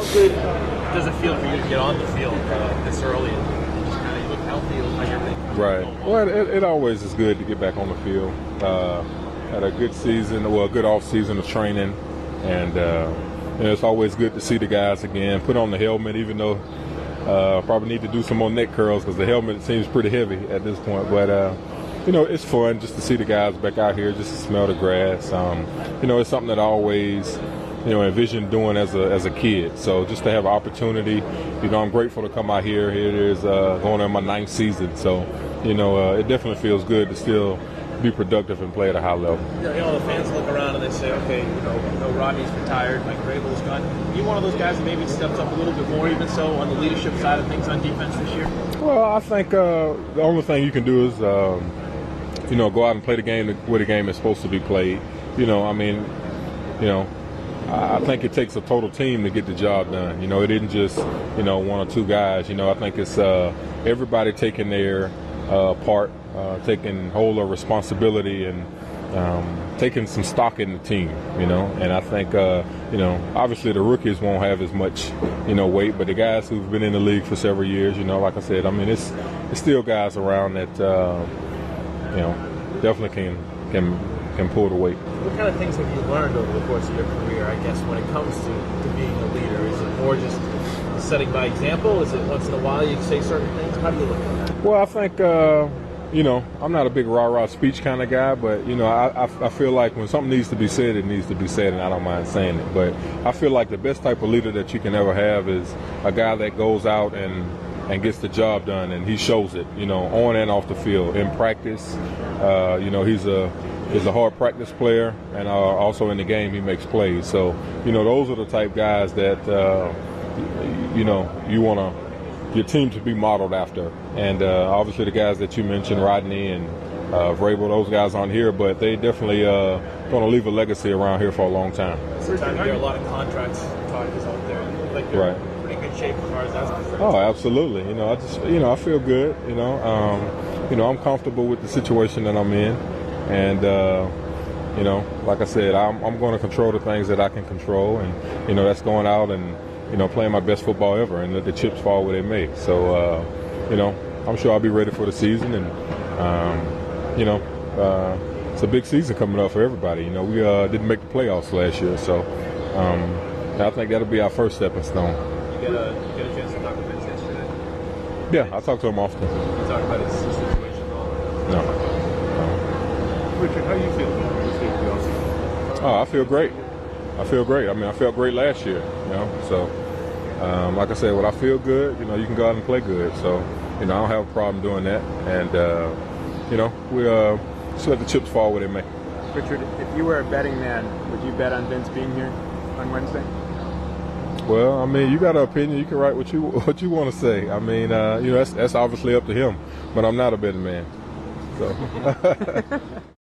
How good does it feel for you to get on the field this early and just kind of look healthy, look like everything? Right. Well, it always is good to get back on the field. Had a good season, well, a good off season of training, and it's always good to see the guys again. Put on the helmet, even though probably need to do some more neck curls because the helmet seems pretty heavy at this point. But it's fun just to see the guys back out here, just to smell the grass. It's something that I always envisioned doing as a kid. So just to have an opportunity, I'm grateful to come out here. Here it is, going on my 9th season. So it definitely feels good to still be productive and play at a high level. The fans look around and they say, okay, Rodney's retired, Mike Vrabel's gone. Are you one of those guys that maybe steps up a little bit more, even so, on the leadership side of things on defense this year? Well, I think the only thing you can do is, go out and play the game where the game is supposed to be played. I think it takes a total team to get the job done. It isn't just, one or two guys. I think it's everybody taking their part, taking hold of responsibility and taking some stock in the team, And I think, obviously the rookies won't have as much, weight, but the guys who've been in the league for several years, like I said, it's still guys around that, definitely can pull the weight. What kind of things have you learned over the course of your career, I guess, when it comes to being a leader? Is it more just setting by example? Is it once in a while you say certain things? How do you look at that? Well, I think, I'm not a big rah-rah speech kind of guy, but, I feel like when something needs to be said, it needs to be said, and I don't mind saying it. But I feel like the best type of leader that you can ever have is a guy that goes out and gets the job done, and he shows it, on and off the field. In practice, he's a hard practice player, and also in the game he makes plays. So, those are the type guys that, you want your team to be modeled after. And obviously the guys that you mentioned, Rodney and Vrabel, those guys aren't here, but they definitely going to leave a legacy around here for a long time. There are a lot of contracts talkers out there. Like they're right. in pretty good shape as far as that's concerned. Oh, absolutely. I just, I feel good. I'm comfortable with the situation that I'm in. And, like I said, I'm going to control the things that I can control. And, that's going out and, playing my best football ever and let the chips fall where they may. So, I'm sure I'll be ready for the season. And, it's a big season coming up for everybody. We didn't make the playoffs last year. So I think that'll be our first stepping stone. You get a chance to talk to Vince yesterday? Yeah, I talk to him often. You talk about his situation at all? No. Richard, how do you feel about this week? Oh, I feel great. I felt great last year, So, like I said, when I feel good, you can go out and play good. So, I don't have a problem doing that. And, we just let the chips fall where they may. Richard, if you were a betting man, would you bet on Vince being here on Wednesday? Well, you got an opinion. You can write what you want to say. That's obviously up to him. But I'm not a betting man. So.